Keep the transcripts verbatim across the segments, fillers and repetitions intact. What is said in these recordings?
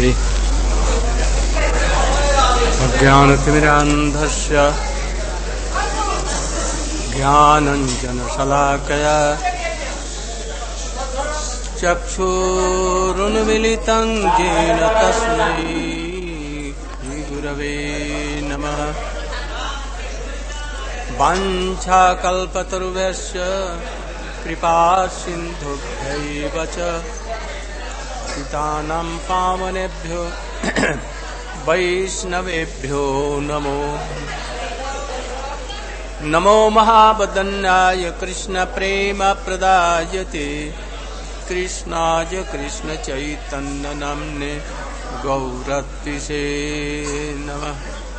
श्री अज्ञानतिमिरान्धस्य ज्ञानाञ्जनशलाकया चक्षुरुन्मीलितं येन तस्मै श्रीगुरवे नमः। वाञ्छाकल्पतरुभ्यश्च कृपासिन्धुभ्यैव च पतितानां पावनेभ्यो वैष्णवेभ्यो नमो नमो महावदन्याय कृष्णप्रेमप्रदायते कृष्णाय कृष्णचैतन्यनाम्ने गौरत्विषे नमः।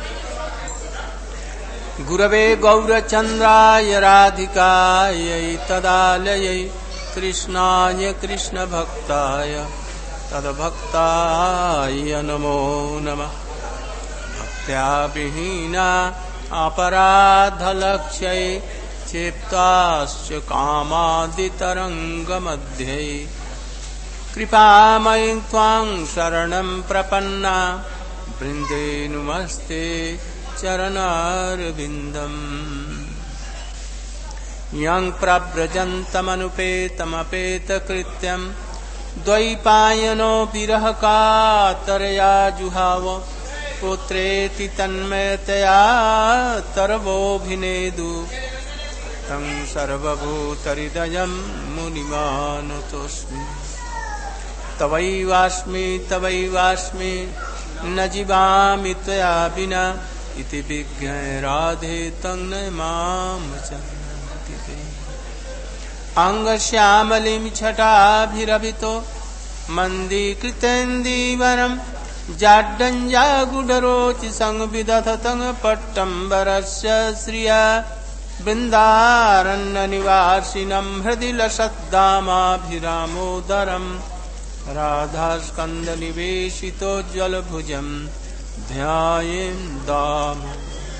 गुरवे गौरचन्द्राय राधिकायै तदालयै कृष्णाय कृष्णभक्ताय तद्भक्ताय नमो नमः। भक्त्या विहीना अपराधलक्ष्यै क्षिप्ताश्च कामादितरङ्गमध्ये कृपामयि त्वां शरणं प्रपन्ना वृन्दे नुमस्ते चरणारविन्दम्। यं प्रव्रजन्तमनुपेतमपेतकृत्यं द्वैपायनो विरह कातरया जुहाव पुत्रेति तन्मयतया तरवोऽभिनेदु तं सर्वभूतहृदयं मुनिमानतोऽस्मि। तवैवास्मि तवैवास्मि न जीवामि त्वया विना इति विज्ञाय राधे तं न मां चन्ति। अंगश्यामलिं छटाभिरभितो मन्दीकृतेन्दीवरं जाड्डञ्जागुडरोचि संविदधतं पट्टम्बरस्य श्रिया बृन्दारण्यनिवासिनं हृदि लसद्दामाभिरामोदरं राधास्कन्दनिवेशितोज्ज्वलभुजं ध्यायेन् दाम।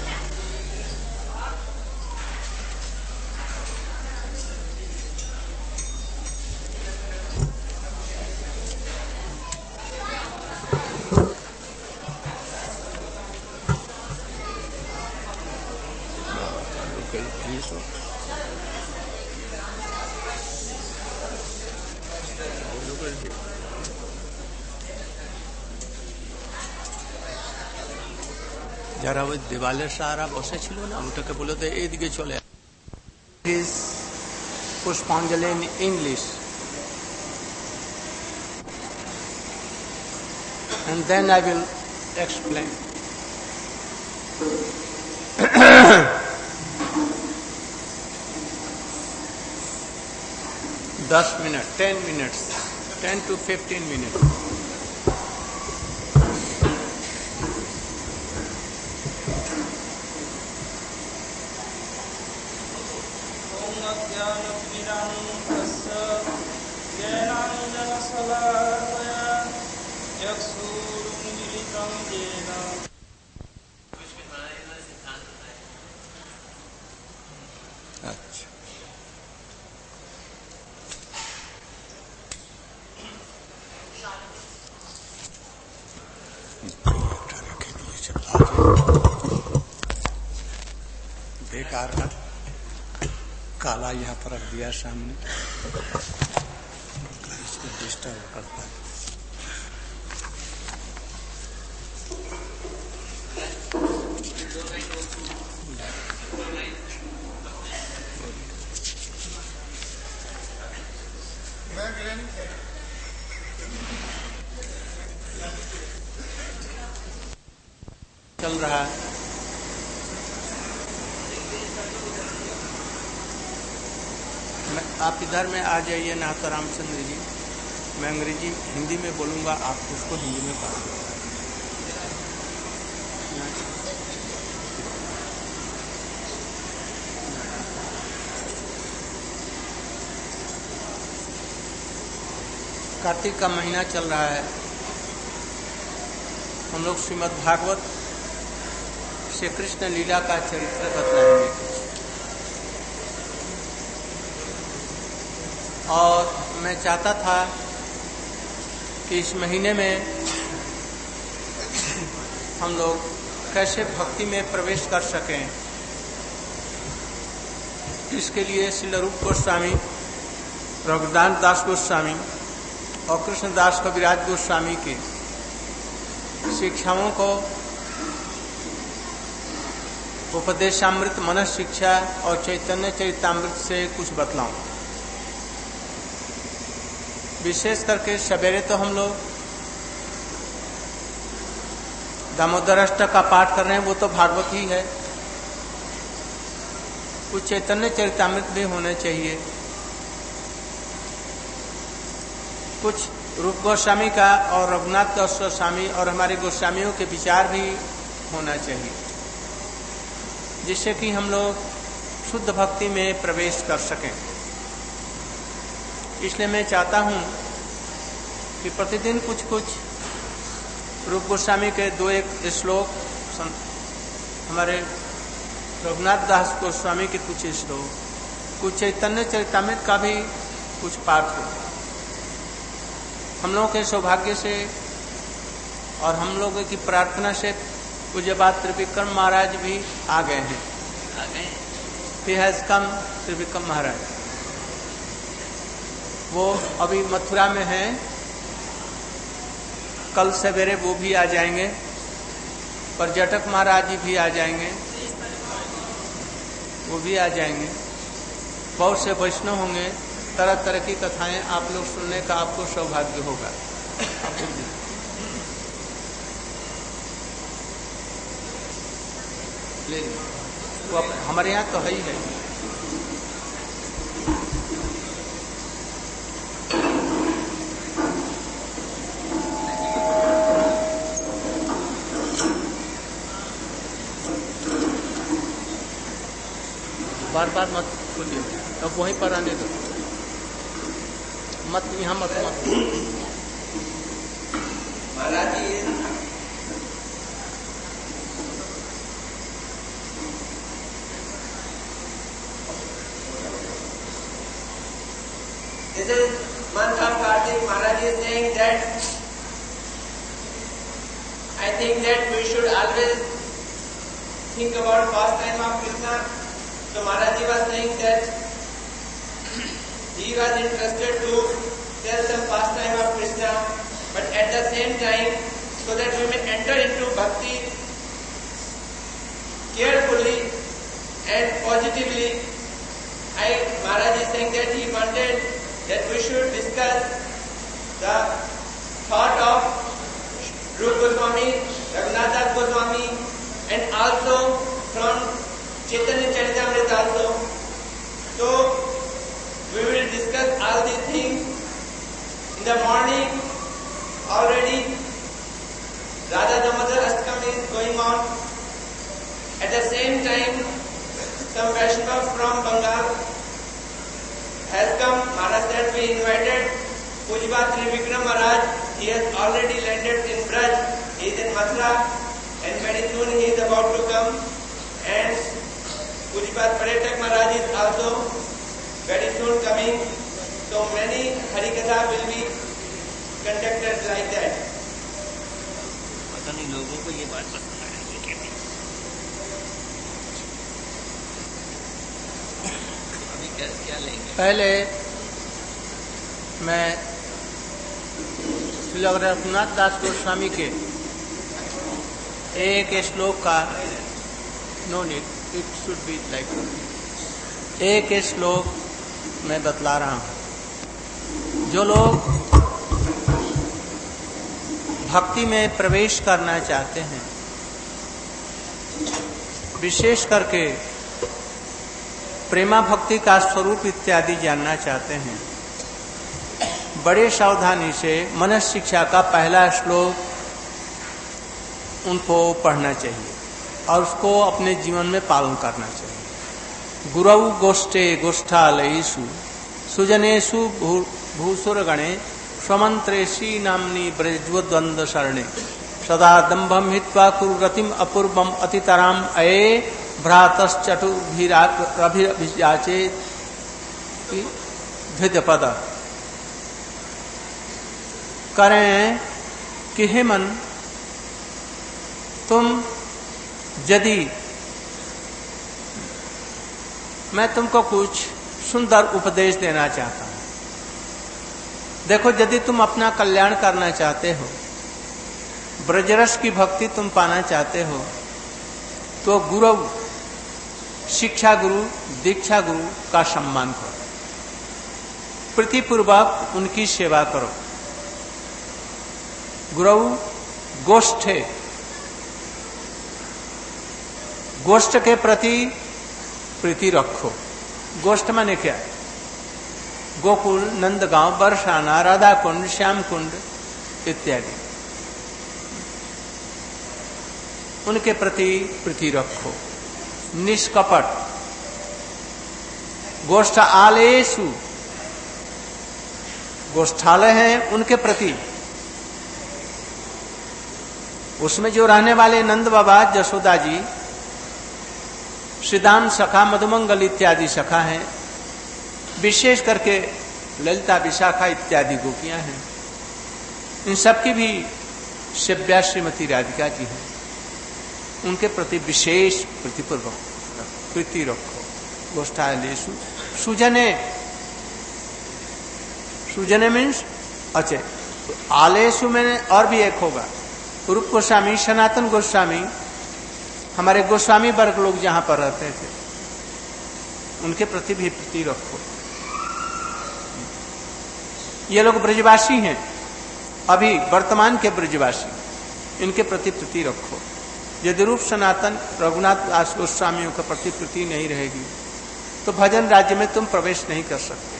যারা ওই দেওয়ালের সারা বসে ছিল না ওটাকে বলে তো এইদিকে চলে ইজ পুষ্পাঞ্জলি in English and then I will explain. दस मिनट ten minutes ten to fifteen minutes. बेकार का काला यहाँ पर रख दिया सामने, इसको डिस्टर्ब करता है। चल रहा है आप इधर में आ जाइए नाथ रामचंद्र जी। मैं अंग्रेजी हिंदी में बोलूँगा, आप उसको हिंदी में पढ़। कार्तिक का महीना चल रहा है। हम लोग श्रीमद् भागवत श्री कृष्ण लीला का चरित्र बतलाएंगे और मैं चाहता था कि इस महीने में हम लोग कैसे भक्ति में प्रवेश कर सकें, इसके लिए श्रील रूप गोस्वामी, रघुनाथ दास गोस्वामी और कृष्णदास कविराज गोस्वामी की शिक्षाओं को उपदेशामृत, मनस शिक्षा और चैतन्य चरितामृत से कुछ बतलाऊं। विशेष करके सवेरे तो हम लोग दामोदर अष्टक का पाठ कर रहे हैं, वो तो भागवत ही है। कुछ चैतन्य चरितामृत भी होने चाहिए, कुछ रूप गोस्वामी का और रघुनाथ दास गोस्वामी और हमारे गोस्वामियों के विचार भी होना चाहिए, जिससे कि हम लोग शुद्ध भक्ति में प्रवेश कर सकें। इसलिए मैं चाहता हूं कि प्रतिदिन कुछ कुछ रूप गोस्वामी के दो एक श्लोक, हमारे रघुनाथ दास गोस्वामी के कुछ श्लोक, कुछ चैतन्य चरितामृत का भी कुछ पाठ हो। हम लोगों के सौभाग्य से और हम लोगों की प्रार्थना से पूज्य बात त्रिविक्रम महाराज भी आ गए हैं। आ गए He has come, त्रिविक्रम महाराज। वो अभी मथुरा में हैं, कल सवेरे वो भी आ जाएंगे। पर्यटक महाराज जी भी आ जाएंगे, वो भी आ जाएंगे। बहुत से वैष्णव होंगे, तरह तरह की कथाएं आप लोग सुनने का आपको सौभाग्य होगा। वो हमारे यहाँ तो है ही है। बार बार मत खोलिए, अब वहीं पर आने दो, मत यहाँ मत मत महाराज जी। This is month of Kartik. Maharaj is saying that I think that we should always think about pastime of Krishna. So Maharaj ji was saying that he was interested to tell some pastime of Krishna, but at the same time, so that we may enter into bhakti carefully and positively, I Maharaj is saying that he wanted that we should discuss the thought of Rupa Goswami, Raghunath Das Goswami, and also from Chaitanya Charitamrita also. So we will discuss all these things in the morning. Already Radha Damodar Ashtakam is going on. At the same time, some Vaishnava from Bengal has come. Maharaj said we invited Pujyapad Trivikram Maharaj. He has already landed in Braj. He is in Mathura, and very soon he is about to come. And Pujyapad Paretak Maharaj is also very soon coming. So many Harikatha will be conducted like that. पता नहीं लोगों को ये बात पता है कि नहीं। अभी क्या क्या लेंगे? पहले मैं श्री रघुनाथ दास गोस्वामी के एक श्लोक का, no need, it should be like, एक श्लोक मैं बतला रहा हूं। जो लोग भक्ति में प्रवेश करना चाहते हैं, विशेष करके प्रेमा भक्ति का स्वरूप इत्यादि जानना चाहते हैं, बड़े सावधानी से मनस शिक्षा का पहला श्लोक उनको पढ़ना चाहिए और उसको अपने जीवन में पालन करना चाहिए। गुरौ गोष्ठे गोष्ठालयेषु सुजनेषु भूसुरगणे स्वमंत्रेशी नामनी ब्रजद्वंद शरणे सदा दंभम हित्वा कुरुरतिम अपूर्वम अतितराम अये भ्रातश्चटुभिराभिजाचे ध्विजपद। करें कि हे मन, तुम यदि मैं तुमको कुछ सुंदर उपदेश देना चाहता हूं। देखो, यदि तुम अपना कल्याण करना चाहते हो, ब्रजरस की भक्ति तुम पाना चाहते हो, तो गुरु, शिक्षा गुरु, दीक्षा गुरु का सम्मान करो, प्रीतिपूर्वक उनकी सेवा करो। गुरु गोष्ठे, गोष्ठ के प्रति प्रीति रखो। गोष्ठ माने क्या? गोकुल, नंदगांव, बरसाना, राधा कुंड, श्याम कुंड इत्यादि, उनके प्रति प्रीति रखो। निष्कपट गोष्ठ आलेषु, गोष्ठालय हैं उनके प्रति, उसमें जो रहने वाले नंद बाबा, यशोदा जी, श्रीदाम सखा, मधुमंगल इत्यादि सखा हैं, विशेष करके ललिता, विशाखा इत्यादि गोपियां हैं, इन सबकी भी सेव्या श्रीमती राधिका जी हैं, उनके प्रति विशेष प्रीतिपूर्वक प्रीति रखो। गोष्ठालेषु सुजने, सुजने मीन्स अच्छे, तो आलेषु में और भी एक होगा। रूप गोस्वामी, सनातन गोस्वामी, हमारे गोस्वामी वर्ग लोग जहां पर रहते थे, उनके प्रति भी प्रीति रखो। ये लोग ब्रजवासी हैं, अभी वर्तमान के ब्रजवासी, इनके प्रति प्रीति रखो। यदि रूप सनातन रघुनाथ दास गोस्वामियों के प्रति प्रीति नहीं रहेगी तो भजन राज्य में तुम प्रवेश नहीं कर सकते।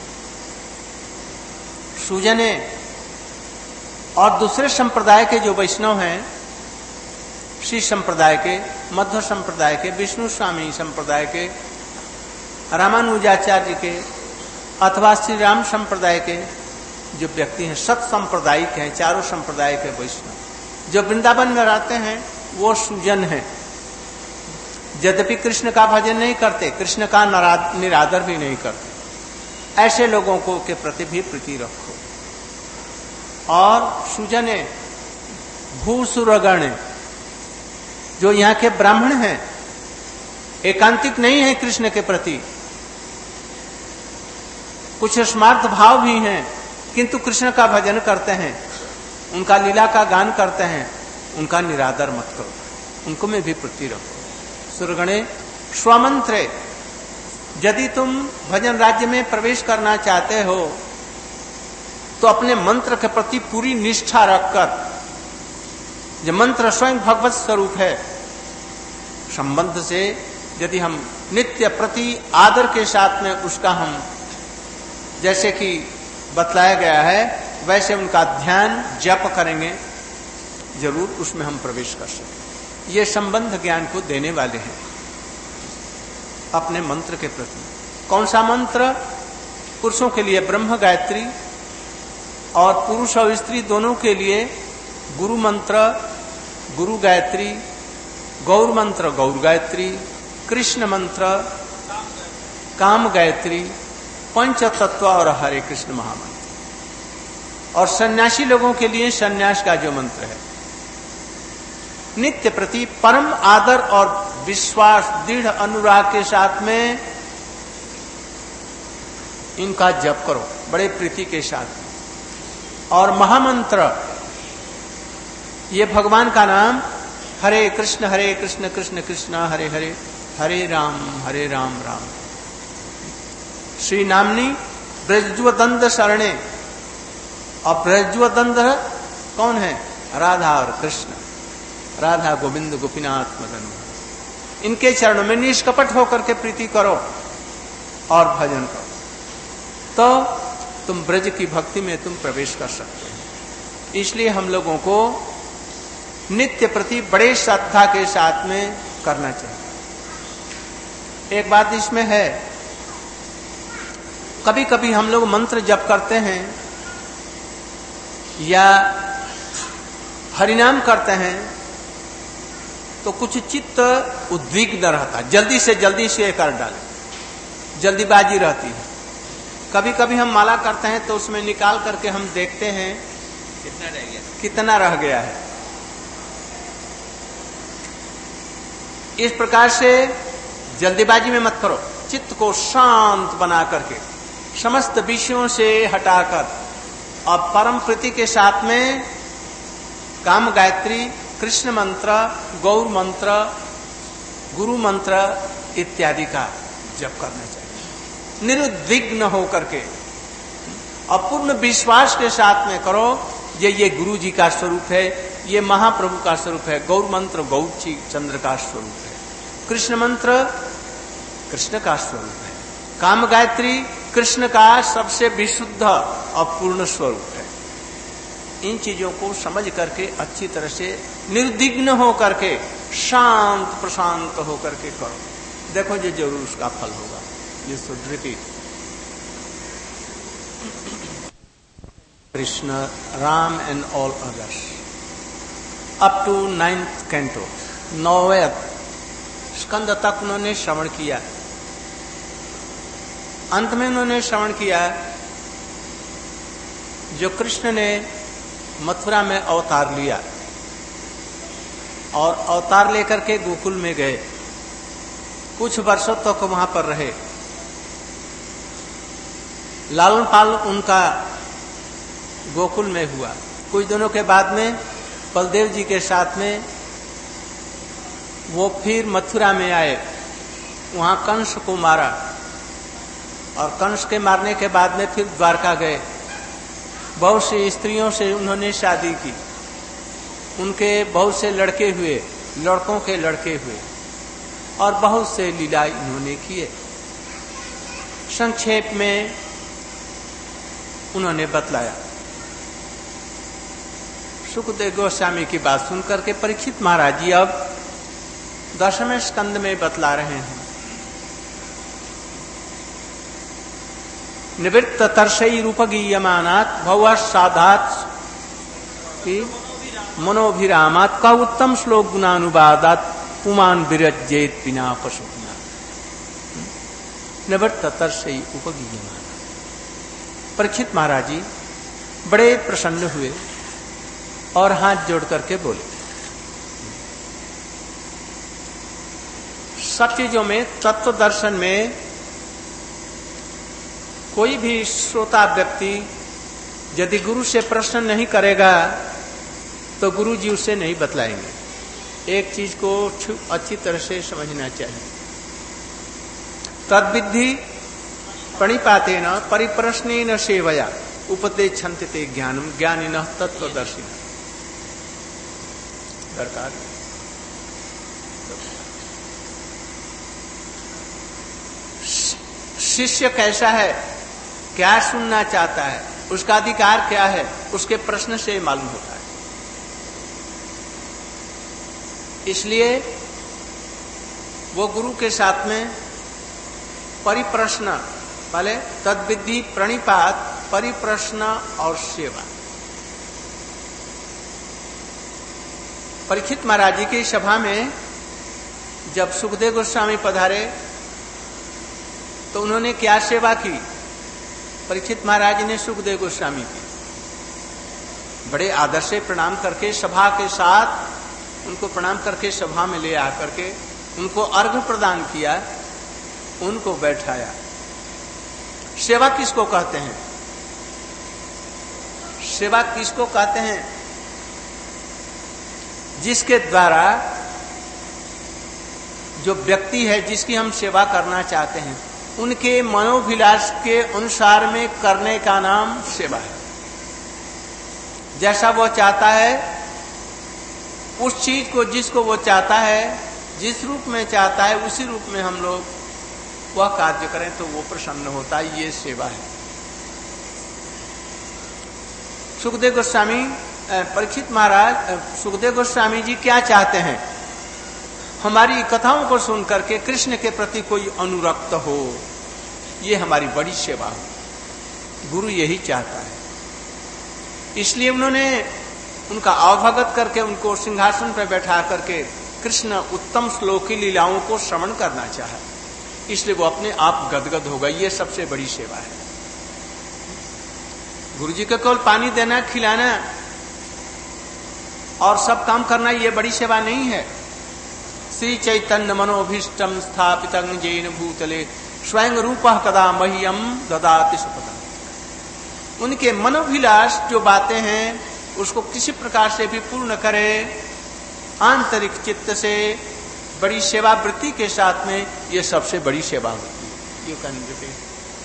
सुजने, और दूसरे संप्रदाय के जो वैष्णव हैं, श्री संप्रदाय के, मध्व संप्रदाय के, विष्णु स्वामी संप्रदाय के, रामानुजाचार्य के, अथवा श्री राम संप्रदाय के जो व्यक्ति हैं, सत सांप्रदायिक हैं, चारों संप्रदाय के वैष्णव जो वृंदावन में रहते हैं, वो सुजन है। यद्यपि कृष्ण का भजन नहीं करते, कृष्ण का निरादर भी नहीं करते, ऐसे लोगों को के प्रति भी प्रीति रखो। और सुजने भूसुरगण, जो यहाँ के ब्राह्मण हैं, एकांतिक नहीं है कृष्ण के प्रति, कुछ स्मार्थ भाव भी हैं, किंतु कृष्ण का भजन करते हैं, उनका लीला का गान करते हैं, उनका निरादर मत करो, उनको में भी प्रीति रखो। सुरगणे स्वमंत्रे, यदि तुम भजन राज्य में प्रवेश करना चाहते हो तो अपने मंत्र के प्रति पूरी निष्ठा रखकर, जो मंत्र स्वयं भगवत स्वरूप है, संबंध से यदि हम नित्य प्रति आदर के साथ में उसका हम, जैसे कि बतलाया गया है, वैसे उनका ध्यान जप करेंगे, जरूर उसमें हम प्रवेश कर सकते। ये संबंध ज्ञान को देने वाले हैं अपने मंत्र के प्रति। कौन सा मंत्र? पुरुषों के लिए ब्रह्म गायत्री और पुरुष और स्त्री दोनों के लिए गुरु मंत्र गुरु गायत्री, गौर मंत्र गौर गायत्री, कृष्ण मंत्र काम गायत्री, पंच तत्व और हरे कृष्ण महामंत्र। और सन्यासी लोगों के लिए सन्यास का जो मंत्र है, नित्य प्रति परम आदर और विश्वास, दृढ़ अनुराग के साथ में इनका जप करो, बड़े प्रीति के साथ। और महामंत्र, ये भगवान का नाम, हरे कृष्ण हरे कृष्ण कृष्ण कृष्ण हरे हरे, हरे राम हरे राम राम। श्री नामनी ब्रजवदंद शरणे, और ब्रजवदंद कौन है? राधा और कृष्ण, राधा गोविंद गोपीनाथ मदन। इनके चरणों में निष्कपट होकर के प्रीति करो और भजन करो, तो तुम ब्रज की भक्ति में तुम प्रवेश कर सकते हो। इसलिए हम लोगों को नित्य प्रति बड़े श्रद्धा के साथ में करना चाहिए। एक बात इसमें है, कभी कभी हम लोग मंत्र जप करते हैं या हरिनाम करते हैं तो कुछ चित्त उद्विग्न रहता है, जल्दी से जल्दी से कर डाले, जल्दीबाजी रहती है। कभी कभी हम माला करते हैं तो उसमें निकाल करके हम देखते हैं कितना रह गया कितना रह गया है। इस प्रकार से जल्दीबाजी में मत करो, चित्त को शांत बना करके समस्त विषयों से हटाकर और परम प्रीति के साथ में काम गायत्री, कृष्ण मंत्र, गौर मंत्र, गुरु मंत्र इत्यादि का जप करना चाहिए। निरुद्विग्न होकर के और पूर्ण विश्वास के साथ में करो, ये ये गुरु जी का स्वरूप है, ये महाप्रभु का स्वरूप है, गौर मंत्र गौर जी चंद्र का स्वरूप है, कृष्ण मंत्र कृष्ण का स्वरूप है, काम गायत्री कृष्ण का सबसे विशुद्ध और पूर्ण स्वरूप है। इन चीजों को समझ करके अच्छी तरह से निर्विघ्न हो करके शांत प्रशांत होकर के करो, देखो ये जरूर उसका फल होगा। ये सुधृति Krishna Ram and all others up to ninth canto, नौवे स्कंद तक उन्होंने श्रवण किया। अंत में उन्होंने श्रवण किया जो कृष्ण ने मथुरा में अवतार लिया और अवतार लेकर के गोकुल में गए, कुछ वर्षों तक तो वहां पर रहे। लालन पालन उनका गोकुल में हुआ। कुछ दिनों के बाद में बलदेव जी के साथ में वो फिर मथुरा में आए, वहां कंस को मारा और कंस के मारने के बाद में फिर द्वारका गए। बहुत सी स्त्रियों से उन्होंने शादी की, उनके बहुत से लड़के हुए, लड़कों के लड़के हुए और बहुत से लीला इन्होंने किए। संक्षेप में उन्होंने बतलाया। सुखदेव गोस्वामी की बात सुनकर के परीक्षित महाराज जी अब दशम स्कंद में बतला रहे हैं। निवृत्त तरसई रूपगीयमानात् भव साधात मनोभिरामात का उत्तम श्लोक गुणानुवादात पुमान विरजेत बिना पशुना। निवृत्त तरसई उपगीयमान। परीक्षित महाराज जी बड़े प्रसन्न हुए और हाथ जोड़ करके बोले, सब चीजों में तत्व दर्शन में कोई भी श्रोता व्यक्ति यदि गुरु से प्रश्न नहीं करेगा तो गुरु जी उसे नहीं बतलाएंगे। एक चीज को अच्छी तरह से समझना चाहिए। तद्विद्धि प्रणिपातेन परिप्रश्नेन सेवया उपदेक्षन्ते ते ज्ञानम ज्ञानिनः तत्वदर्शिनः। दरकार शिष्य कैसा है, क्या सुनना चाहता है, उसका अधिकार क्या है, उसके प्रश्न से मालूम होता है। इसलिए वो गुरु के साथ में परिप्रश्न पहले तद्विधि प्रणिपात, परिप्रश्न और सेवा। परीक्षित महाराज जी की सभा में जब सुखदेव गोस्वामी पधारे तो उन्होंने क्या सेवा की? परीक्षित महाराज ने सुखदेव गोस्वामी की बड़े आदर से प्रणाम करके सभा के साथ उनको प्रणाम करके सभा में ले आकर के उनको अर्घ्य प्रदान किया, उनको बैठाया। सेवा किसको कहते हैं? सेवा किसको कहते हैं? जिसके द्वारा जो व्यक्ति है जिसकी हम सेवा करना चाहते हैं उनके मनोभिलाष के अनुसार में करने का नाम सेवा है। जैसा वो चाहता है उस चीज को, जिसको वो चाहता है, जिस रूप में चाहता है उसी रूप में हम लोग वह कार्य करें तो वो प्रसन्न होता है। ये सेवा है। सुखदेव गोस्वामी परीक्षित महाराज सुखदेव गोस्वामी जी क्या चाहते हैं? हमारी कथाओं को सुन करके कृष्ण के प्रति कोई अनुरक्त हो, ये हमारी बड़ी सेवा हो। गुरु यही चाहता है। इसलिए उन्होंने उनका अवभगत करके उनको सिंहासन पर बैठा करके कृष्ण उत्तम श्लोकी लीलाओं को श्रवण करना चाहा, इसलिए वो अपने आप गदगद हो गए। ये सबसे बड़ी सेवा है। गुरु जी को केवल पानी देना, खिलाना और सब काम करना ये बड़ी सेवा नहीं है। श्री चैतन्य मनोभीष्टम स्थापितं येन भूतले स्वयं रूपः कदा मह्यम ददाति सुपदम्। उनके मनोभिलाष जो बातें हैं उसको किसी प्रकार से भी पूर्ण करे, आंतरिक चित्त से बड़ी सेवा वृत्ति के साथ में, ये सबसे बड़ी सेवा होती है। You can repeat.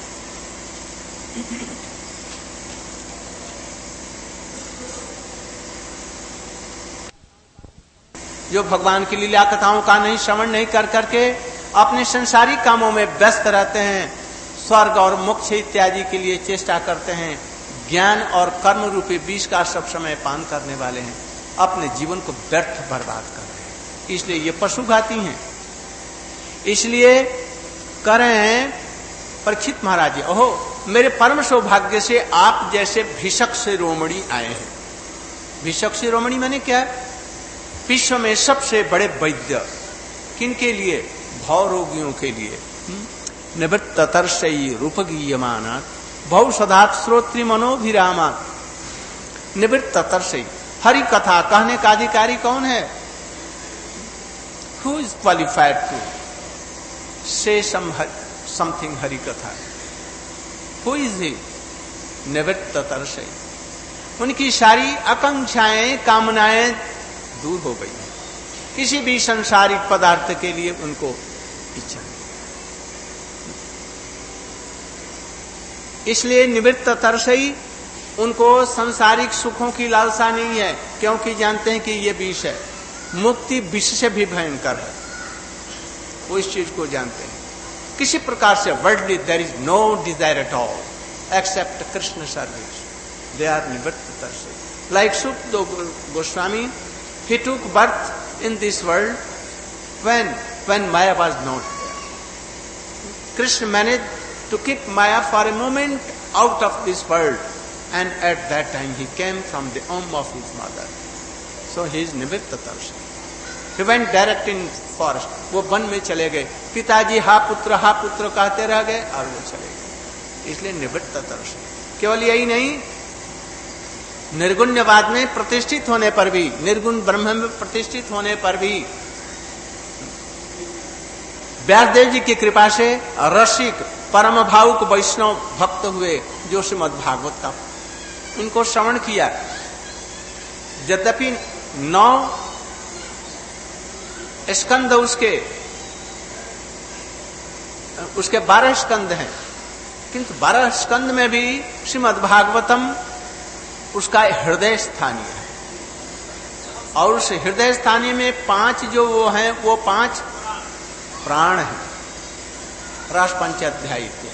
जो भगवान की लीला कथाओं का नहीं श्रवण नहीं कर करके अपने संसारिक कामों में व्यस्त रहते हैं, स्वर्ग और मोक्ष इत्यादि के लिए चेष्टा करते हैं, ज्ञान और कर्म रूपी विष का सब समय पान करने वाले हैं, अपने जीवन को व्यर्थ बर्बाद कर रहे हैं। इसलिए ये पशुघाती हैं। इसलिए कह रहे हैं परीक्षित महाराज जी, ओहो मेरे परम सौभाग्य से आप जैसे भिषक शिरोमणि आए हैं। भिषक शिरोमणि मैंने क्या? विश्व में सबसे बड़े वैद्य। किनके लिए? भव रोगियों के लिए। निवृत्त तर्षयी रूपगीयमानात् भव सदात् श्रोत्री मनोभिरामात्। निवृत्त तर्षयी, हरि कथा कहने का अधिकारी कौन है? Who is qualified to say some something Hari कथा? Who is he? निवृत्त तर्षयी। उनकी सारी आकांक्षाएं कामनाएं दूर हो गई, किसी भी संसारिक पदार्थ के लिए उनको इच्छा नहीं। इसलिए निवृत्त तरसई, उनको संसारिक सुखों की लालसा नहीं है, क्योंकि जानते हैं कि ये विष है, मुक्ति विष से भी भयंकर है। वो इस चीज को जानते हैं। किसी प्रकार से worldly there is no desire at all except Krishna service. They are निवृत्त तरसई। Like Sukhdev Goswami, he took birth in this world when when Maya was not there. Krishna managed to kick Maya for a moment out of this world, and at that time he came from the womb of his mother. So he is nivitta tarsa. He went direct in forest. वो वन में चले गए, पिताजी हा पुत्र हा पुत्र कहते रह गए और वो चले गए। इसलिए निवृत्त तरसा। केवल यही नहीं, निर्गुण्यवाद में प्रतिष्ठित होने पर भी, निर्गुण ब्रह्म में प्रतिष्ठित होने पर भी व्यासदेव जी की कृपा से रसिक परम भावुक वैष्णव भक्त हुए, जो श्रीमद् भागवत का उनको श्रवण किया। यद्यपि नौ स्कंद उसके उसके बारह स्कंद हैं, किंतु बारह स्कंद में भी श्रीमद् भागवतम उसका हृदय स्थानीय है। और उस हृदय स्थानीय में पांच जो वो हैं, वो पांच प्राण हैं, रास पंचाध्याय इत्यादि।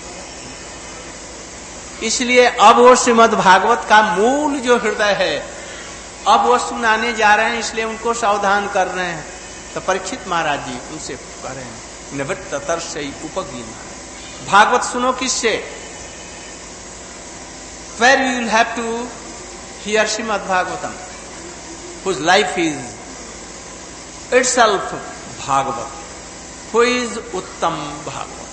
इसलिए अब वो श्रीमद् भागवत का मूल जो हृदय है, अब वो सुनाने जा रहे हैं, इसलिए उनको सावधान कर रहे हैं। तो परीक्षित महाराज जी उनसे कह रहे हैं, निवृत्त तरसई उपगीन। भागवत सुनो किससे? Where you will have to hear Srimad Bhagavatam, whose life is itself Bhagavat, who is Uttam Bhagavat.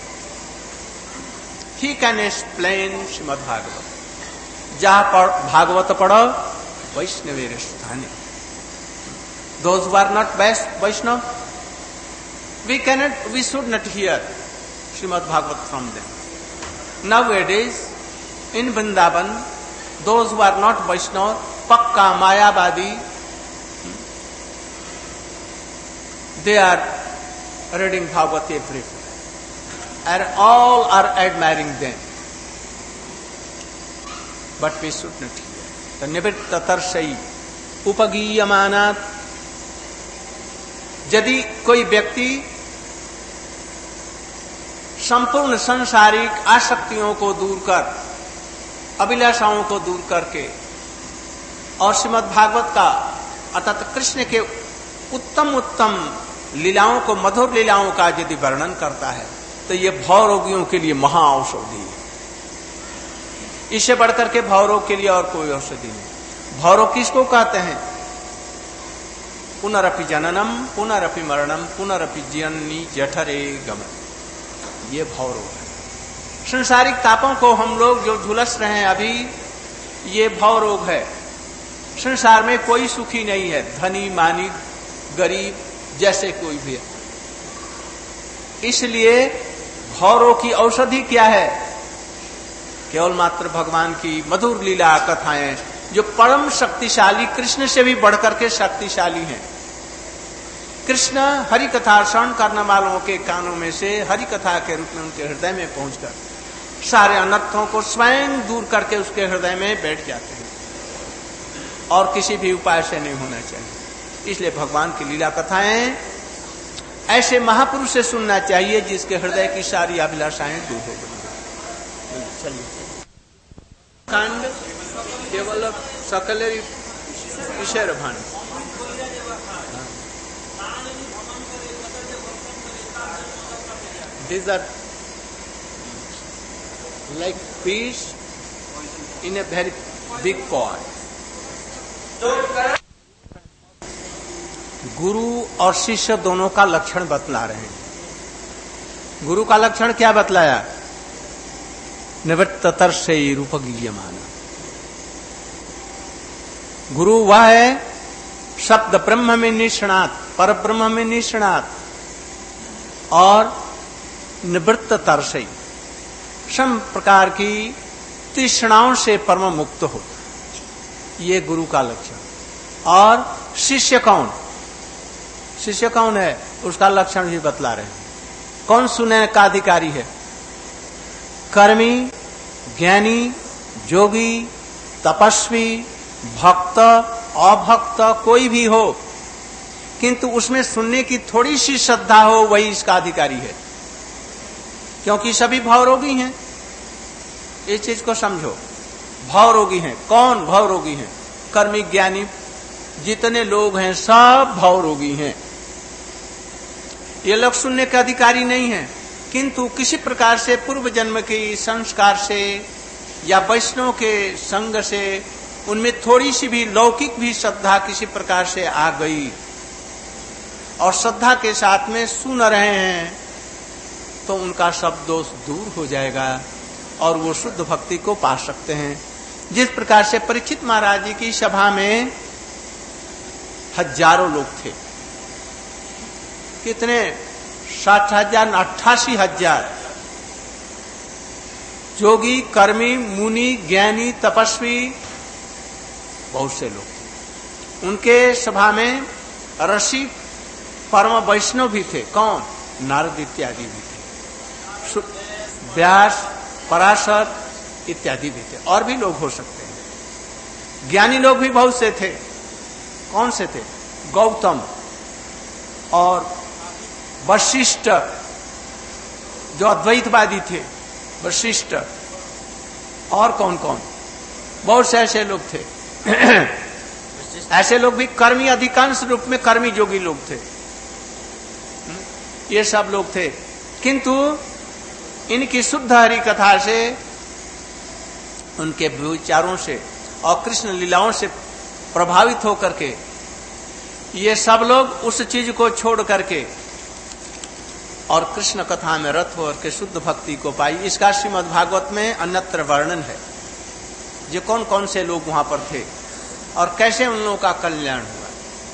He can explain Srimad Bhagavat. जहाँ पर भागवत पढ़ो वैष्णवेर स्थाने। Those who are not Vaishnav, we cannot, we should not hear Srimad Bhagavat from them. Nowadays, in Vrindavan, those who are not Vaishnava, Pakka, Mayavadi, they are reading Bhagavad everywhere, and all are admiring them. But we should not hear. The nivitta tarsai upagiyamanaat. यदि कोई व्यक्ति संपूर्ण संसारिक आसक्तियों को दूर कर, अभिलाषाओं को दूर करके और श्रीमद् भागवत का अर्थात कृष्ण के उत्तम उत्तम लीलाओं को, मधुर लीलाओं का यदि वर्णन करता है, तो ये भव रोगियों के लिए महा औषधि है। इससे बढ़कर के भव रोग के लिए और कोई औषधि नहीं। भव रोग किसको कहते हैं? पुनरपि जननम पुनरपि मरणम पुनरपि जीवनी जठरे गमन। ये भव रोग है। संसारिक तापों को हम लोग जो झुलस रहे हैं अभी, ये भव रोग है। संसार में कोई सुखी नहीं है, धनी मानी गरीब जैसे कोई भी है। इसलिए भौरों की औषधि क्या है? केवल मात्र भगवान की मधुर लीला कथाएं, जो परम शक्तिशाली, कृष्ण से भी बढ़कर के शक्तिशाली हैं। कृष्ण हरि कथा श्रवण करने वालों के कानों में से हरि कथा के रूप में उनके हृदय में पहुंचकर सारे अनर्थों को स्वयं दूर करके उसके हृदय में बैठ जाते हैं, और किसी भी उपाय से नहीं होना चाहिए। इसलिए भगवान की लीला कथाएं ऐसे महापुरुष से सुनना चाहिए जिसके हृदय की सारी अभिलाषाएं दूर हो गई। चलिए कांड केवल सकल विषय भान These are like fish in a very big pot. गुरु और शिष्य दोनों का लक्षण बतला रहे हैं। गुरु का लक्षण क्या बतलाया? निवृत्तर से रूपगीयमान। गुरु वह है शब्द ब्रह्म में निष्णात, पर ब्रह्म में निष्णात और निवृत्त तरसई, सम प्रकार की तृष्णाओं से परम मुक्त हो, ये गुरु का लक्षण। और शिष्य कौन? शिष्य कौन है उसका लक्षण भी बतला रहे हैं। कौन सुनने का अधिकारी है? कर्मी, ज्ञानी, जोगी, तपस्वी, भक्त, अभक्त कोई भी हो, किंतु उसमें सुनने की थोड़ी सी श्रद्धा हो, वही इसका अधिकारी है। क्योंकि सभी भवरोगी हैं, इस चीज को समझो। भवरोगी हैं। कौन भवरोगी हैं? कर्मी, ज्ञानी, जितने लोग हैं सब भवरोगी हैं। ये लोग सुनने के अधिकारी नहीं हैं, किंतु किसी प्रकार से पूर्व जन्म के संस्कार से या वैष्णव के संग से उनमें थोड़ी सी भी लौकिक भी श्रद्धा किसी प्रकार से आ गई, और श्रद्धा के साथ में सुन रहे हैं, तो उनका सब दोष दूर हो जाएगा और वो शुद्ध भक्ति को पा सकते हैं। जिस प्रकार से परीक्षित महाराज जी की सभा में हजारों लोग थे। कितने? साठ हजार अट्ठासी हजार जोगी, कर्मी, मुनि, ज्ञानी, तपस्वी, बहुत से लोग थे। उनके सभा में ऋषि, परम वैष्णव भी थे। कौन? नारद इत्यादि भी थे, व्यास, पराशर इत्यादि भी थे, और भी लोग हो सकते हैं। ज्ञानी लोग भी बहुत से थे। कौन से थे? गौतम और वशिष्ठ, जो अद्वैतवादी थे, वशिष्ठ। और कौन कौन? बहुत से ऐसे लोग थे। ऐसे लोग भी कर्मी, अधिकांश रूप में कर्मी जोगी लोग थे। ये सब लोग थे, किंतु इनकी शुद्ध हरि कथा से, उनके विचारों से और कृष्ण लीलाओं से प्रभावित होकर के ये सब लोग उस चीज को छोड़ करके और कृष्ण कथा में रत होकर के शुद्ध भक्ति को पाई। इसका श्रीमद् भागवत में अन्यत्र वर्णन है, जो कौन कौन से लोग वहां पर थे और कैसे उन लोगों का कल्याण हुआ।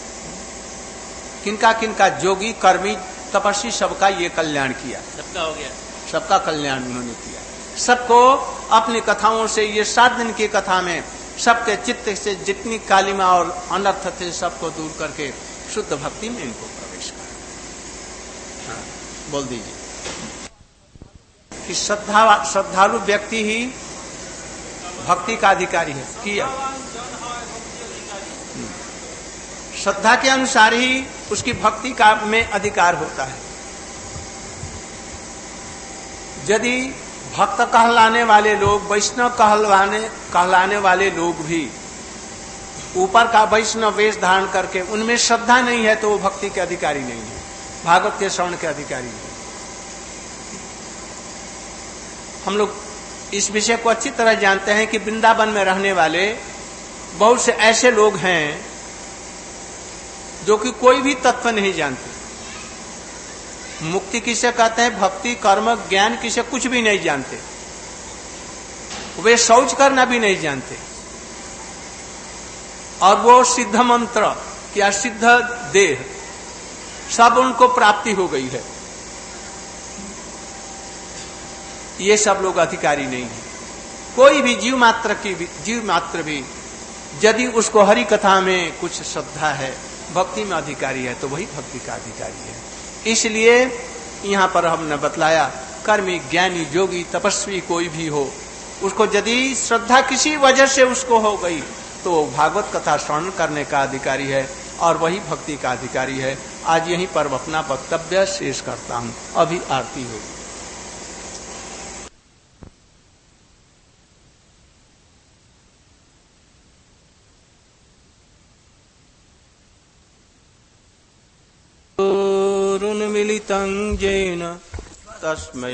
किनका किनका, जोगी, कर्मी, तपस्वी, सबका ये कल्याण किया। सबका हो गया, सबका कल्याण उन्होंने किया। सबको अपनी कथाओं से, ये सात दिन की कथा में सबके चित्त से जितनी कालिमा और अनर्थ थे सबको दूर करके शुद्ध भक्ति में इनको प्रवेश करा। हाँ, बोल दीजिए कि श्रद्धा श्रद्धालु व्यक्ति ही भक्ति का अधिकारी है। किया श्रद्धा के अनुसार ही उसकी भक्ति का में अधिकार होता है। यदि भक्त कहलाने वाले लोग, वैष्णव कहलाने कहलाने वाले लोग भी ऊपर का वैष्णव वेश धारण करके उनमें श्रद्धा नहीं है, तो वो भक्ति के अधिकारी नहीं है, भागवत के श्रवण के अधिकारी नहीं। हम लोग इस विषय को अच्छी तरह जानते हैं कि वृंदावन में रहने वाले बहुत से ऐसे लोग हैं जो कि कोई भी तत्व नहीं जानते। मुक्ति किसे कहते हैं, भक्ति, कर्म, ज्ञान किसे कुछ भी नहीं जानते। वे शौच करना भी नहीं जानते, और वो सिद्ध मंत्र या सिद्ध देह सब उनको प्राप्ति हो गई है। ये सब लोग अधिकारी नहीं है। कोई भी जीव मात्र की भी, जीव मात्र भी यदि उसको हरि कथा में कुछ श्रद्धा है, भक्ति में अधिकारी है, तो वही भक्ति का अधिकारी है। इसलिए यहाँ पर हमने बतलाया, कर्मी ज्ञानी योगी तपस्वी कोई भी हो, उसको यदि श्रद्धा किसी वजह से उसको हो गई तो वो भागवत कथा श्रवण करने का अधिकारी है और वही भक्ति का अधिकारी है। आज यहीं पर अपना वक्तव्य शेष करता हूँ। अभी आरती होगी। मिलितं येन तस्मै